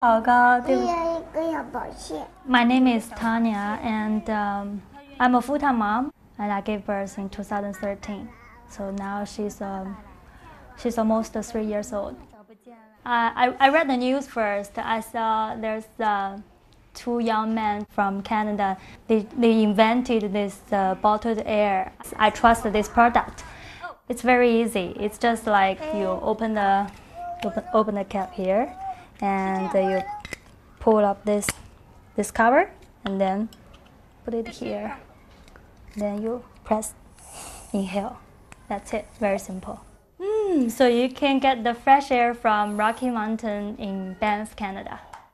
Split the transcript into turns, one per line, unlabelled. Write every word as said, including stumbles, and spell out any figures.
My name is Tanya, and um, I'm a full-time mom, and I gave birth in two thousand thirteen. So now she's um, she's almost three years old. I, I read the news first. I saw there's uh, two young men from Canada. They, they invented this uh, bottled air. I trust this product. It's very easy. It's just like you open the open, open the cap here, and uh, you pull up this this cover, and then put it here. Then you press inhale. That's it. Very simple. Mm, so you can get the fresh air from Rocky Mountain in Banff, Canada.